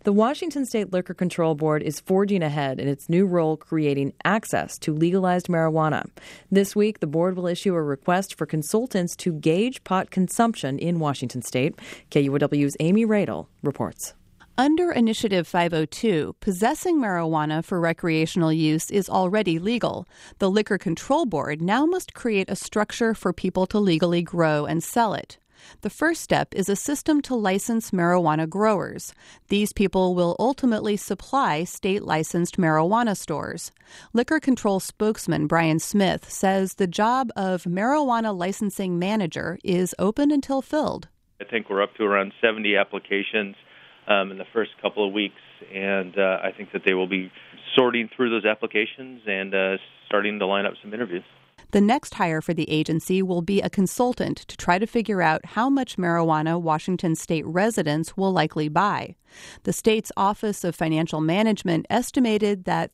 The Washington State Liquor Control Board is forging ahead in its new role creating access to legalized marijuana. This week, the board will issue a request for consultants to gauge pot consumption in Washington State. KUOW's Amy Radel reports. Under Initiative 502, possessing marijuana for recreational use is already legal. The Liquor Control Board now must create a structure for people to legally grow and sell it. The first step is a system to license marijuana growers. These people will ultimately supply state-licensed marijuana stores. Liquor Control spokesman Brian Smith says the job of marijuana licensing manager is open until filled. I think we're up to around 70 applications in the first couple of weeks, and I think that they will be sorting through those applications and starting to line up some interviews. The next hire for the agency will be a consultant to try to figure out how much marijuana Washington state residents will likely buy. The state's Office of Financial Management estimated that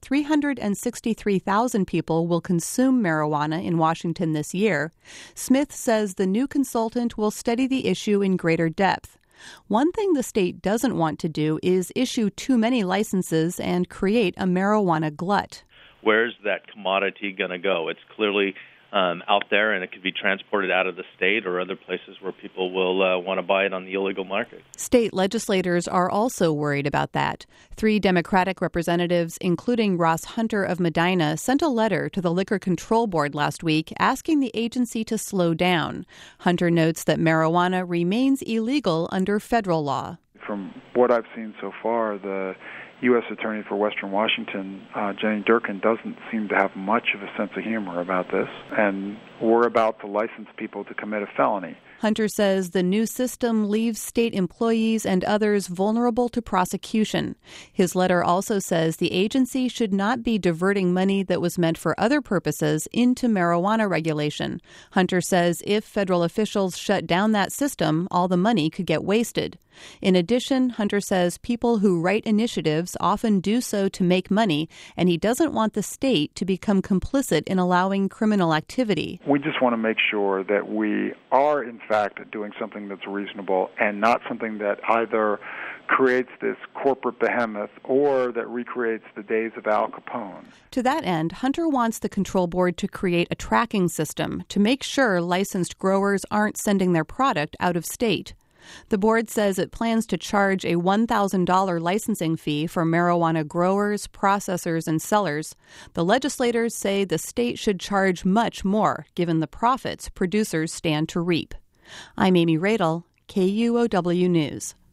363,000 people will consume marijuana in Washington this year. Smith says the new consultant will study the issue in greater depth. One thing the state doesn't want to do is issue too many licenses and create a marijuana glut. Where's that commodity going to go? It's clearly out there, and it could be transported out of the state or other places where people will want to buy it on the illegal market. State legislators are also worried about that. 3 Democratic representatives, including Ross Hunter of Medina, sent a letter to the Liquor Control Board last week asking the agency to slow down. Hunter notes that marijuana remains illegal under federal law. From what I've seen so far, the U.S. Attorney for Western Washington, Jenny Durkin, doesn't seem to have much of a sense of humor about this, and we're about to license people to commit a felony. Hunter says the new system leaves state employees and others vulnerable to prosecution. His letter also says the agency should not be diverting money that was meant for other purposes into marijuana regulation. Hunter says if federal officials shut down that system, all the money could get wasted. In addition, Hunter says people who write initiatives often do so to make money, and he doesn't want the state to become complicit in allowing criminal activity. We just want to make sure that we are, in fact, doing something that's reasonable and not something that either creates this corporate behemoth or that recreates the days of Al Capone. To that end, Hunter wants the control board to create a tracking system to make sure licensed growers aren't sending their product out of state. The board says it plans to charge a $1,000 licensing fee for marijuana growers, processors, and sellers. The legislators say the state should charge much more, given the profits producers stand to reap. I'm Amy Radel, KUOW News.